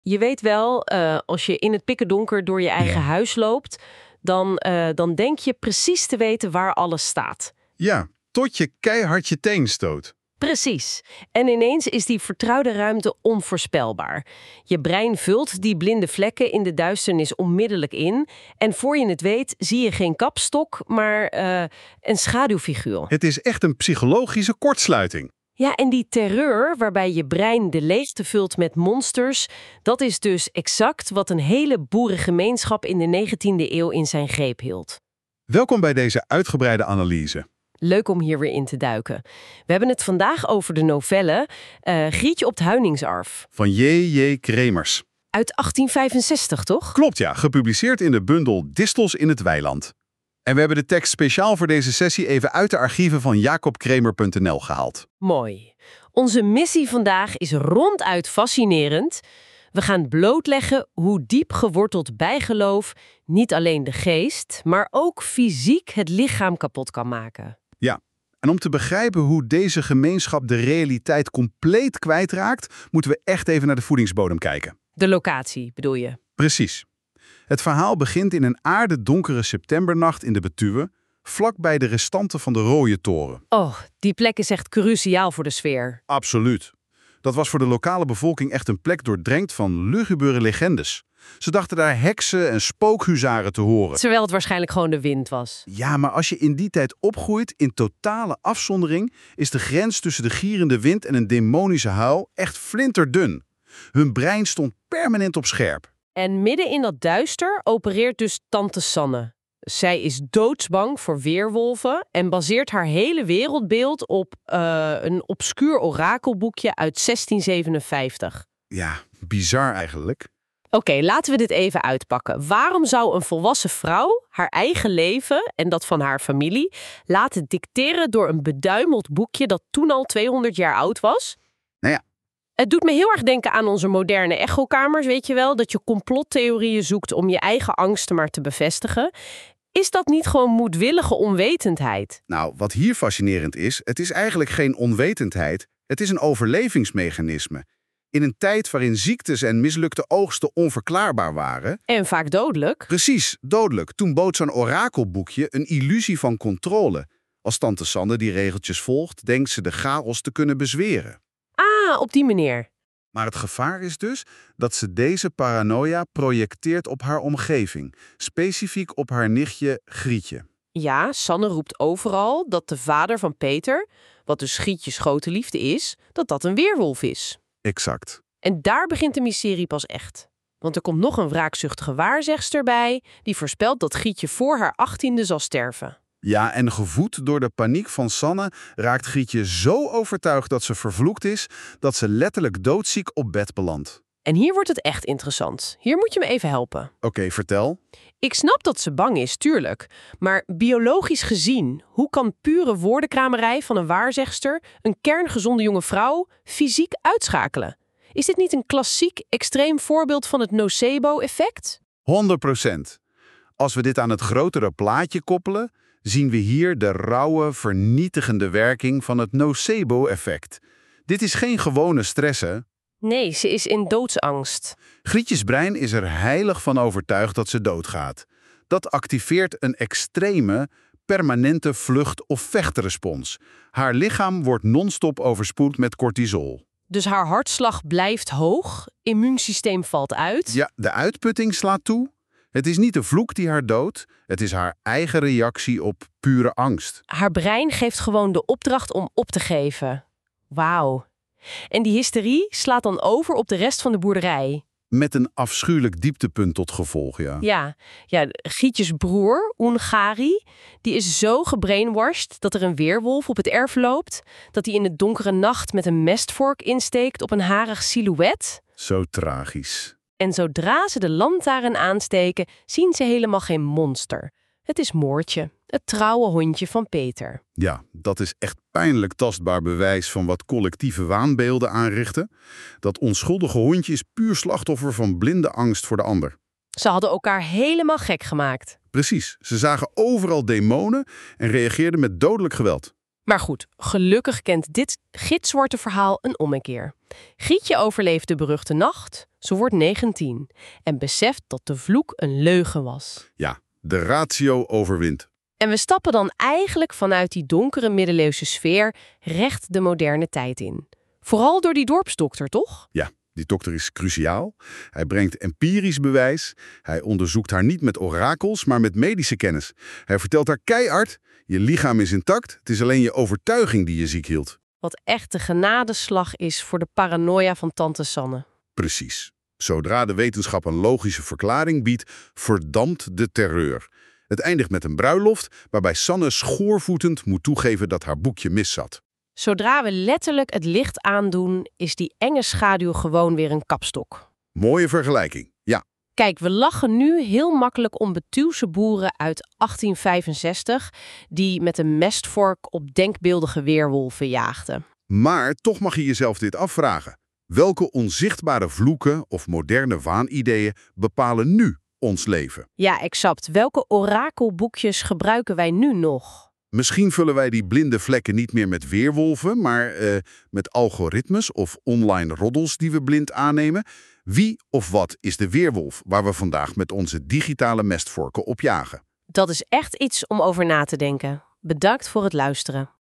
Je weet wel, als je in het pikkerdonker door je eigen Ja. huis loopt, dan denk je precies te weten waar alles staat. Ja, tot je keihard je teen stoot. Precies. En ineens is die vertrouwde ruimte onvoorspelbaar. Je brein vult die blinde vlekken in de duisternis onmiddellijk in. En voor je het weet, zie je geen kapstok, maar een schaduwfiguur. Het is echt een psychologische kortsluiting. Ja, en die terreur waarbij je brein de leegte vult met monsters, dat is dus exact wat een hele boerengemeenschap in de 19e eeuw in zijn greep hield. Welkom bij deze uitgebreide analyse. Leuk om hier weer in te duiken. We hebben het vandaag over de novelle Grietje op 't Huiningsarf. Van J.J. Kremers. Uit 1865, toch? Klopt ja, gepubliceerd in de bundel Distels in het Weiland. En we hebben de tekst speciaal voor deze sessie even uit de archieven van jacobkremer.nl gehaald. Mooi. Onze missie vandaag is ronduit fascinerend. We gaan blootleggen hoe diep geworteld bijgeloof niet alleen de geest, maar ook fysiek het lichaam kapot kan maken. Ja, en om te begrijpen hoe deze gemeenschap de realiteit compleet kwijtraakt, moeten we echt even naar de voedingsbodem kijken. De locatie, bedoel je? Precies. Het verhaal begint in een aardedonkere septembernacht in de Betuwe, vlakbij de restanten van de Rode Toren. Oh, die plek is echt cruciaal voor de sfeer. Absoluut. Dat was voor de lokale bevolking echt een plek doordrenkt van lugubere legendes. Ze dachten daar heksen en spookhuzaren te horen. Terwijl het waarschijnlijk gewoon de wind was. Ja, maar als je in die tijd opgroeit in totale afzondering, is de grens tussen de gierende wind en een demonische huil echt flinterdun. Hun brein stond permanent op scherp. En midden in dat duister opereert dus tante Sanne. Zij is doodsbang voor weerwolven en baseert haar hele wereldbeeld op een obscuur orakelboekje uit 1657. Ja, bizar eigenlijk. Oké, laten we dit even uitpakken. Waarom zou een volwassen vrouw haar eigen leven en dat van haar familie laten dicteren door een beduimeld boekje dat toen al 200 jaar oud was? Nou ja. Het doet me heel erg denken aan onze moderne echokamers, weet je wel? Dat je complottheorieën zoekt om je eigen angsten maar te bevestigen. Is dat niet gewoon moedwillige onwetendheid? Nou, wat hier fascinerend is, het is eigenlijk geen onwetendheid. Het is een overlevingsmechanisme. In een tijd waarin ziektes en mislukte oogsten onverklaarbaar waren. En vaak dodelijk. Precies, dodelijk. Toen bood zo'n orakelboekje een illusie van controle. Als tante Sanne die regeltjes volgt, denkt ze de chaos te kunnen bezweren. Ah, op die manier. Maar het gevaar is dus dat ze deze paranoia projecteert op haar omgeving. Specifiek op haar nichtje Grietje. Ja, Sanne roept overal dat de vader van Peter, wat dus Grietjes grote liefde is, dat een weerwolf is. Exact. En daar begint de mysterie pas echt. Want er komt nog een wraakzuchtige waarzegster bij die voorspelt dat Grietje voor haar 18e zal sterven. Ja, en gevoed door de paniek van Sanne raakt Grietje zo overtuigd dat ze vervloekt is, dat ze letterlijk doodziek op bed belandt. En hier wordt het echt interessant. Hier moet je me even helpen. Oké, vertel. Ik snap dat ze bang is, tuurlijk. Maar biologisch gezien, hoe kan pure woordenkramerij van een waarzegster een kerngezonde jonge vrouw fysiek uitschakelen? Is dit niet een klassiek extreem voorbeeld van het nocebo-effect? 100%. Als we dit aan het grotere plaatje koppelen, zien we hier de rauwe, vernietigende werking van het nocebo-effect. Dit is geen gewone stress, hè? Nee, ze is in doodsangst. Grietjes brein is er heilig van overtuigd dat ze doodgaat. Dat activeert een extreme, permanente vlucht- of vechtrespons. Haar lichaam wordt non-stop overspoeld met cortisol. Dus haar hartslag blijft hoog, immuunsysteem valt uit. Ja, de uitputting slaat toe. Het is niet de vloek die haar doodt, het is haar eigen reactie op pure angst. Haar brein geeft gewoon de opdracht om op te geven. Wauw. En die hysterie slaat dan over op de rest van de boerderij. Met een afschuwelijk dieptepunt tot gevolg, ja. Ja, Grietjes broer, Ungari, die is zo gebrainwashed dat er een weerwolf op het erf loopt, dat hij in de donkere nacht met een mestvork insteekt op een harig silhouet. Zo tragisch. En zodra ze de lantaarn aansteken, zien ze helemaal geen monster. Het is Moortje, het trouwe hondje van Peter. Ja, dat is echt pijnlijk tastbaar bewijs van wat collectieve waanbeelden aanrichten. Dat onschuldige hondje is puur slachtoffer van blinde angst voor de ander. Ze hadden elkaar helemaal gek gemaakt. Precies, ze zagen overal demonen en reageerden met dodelijk geweld. Maar goed, gelukkig kent dit gitzwarte verhaal een ommekeer. Gietje overleeft de beruchte nacht, ze wordt 19 en beseft dat de vloek een leugen was. Ja, de ratio overwint. En we stappen dan eigenlijk vanuit die donkere middeleeuwse sfeer recht de moderne tijd in. Vooral door die dorpsdokter, toch? Ja, die dokter is cruciaal. Hij brengt empirisch bewijs. Hij onderzoekt haar niet met orakels, maar met medische kennis. Hij vertelt haar keihard, je lichaam is intact, het is alleen je overtuiging die je ziek hield. Wat echt de genadeslag is voor de paranoia van tante Sanne. Precies. Zodra de wetenschap een logische verklaring biedt, verdampt de terreur. Het eindigt met een bruiloft waarbij Sanne schoorvoetend moet toegeven dat haar boekje mis zat. Zodra we letterlijk het licht aandoen, is die enge schaduw gewoon weer een kapstok. Mooie vergelijking, ja. Kijk, we lachen nu heel makkelijk om Betuwse boeren uit 1865... die met een mestvork op denkbeeldige weerwolven jaagden. Maar toch mag je jezelf dit afvragen. Welke onzichtbare vloeken of moderne waanideeën bepalen nu ons leven? Ja, exact. Welke orakelboekjes gebruiken wij nu nog? Misschien vullen wij die blinde vlekken niet meer met weerwolven, maar met algoritmes of online roddels die we blind aannemen. Wie of wat is de weerwolf waar we vandaag met onze digitale mestvorken op jagen? Dat is echt iets om over na te denken. Bedankt voor het luisteren.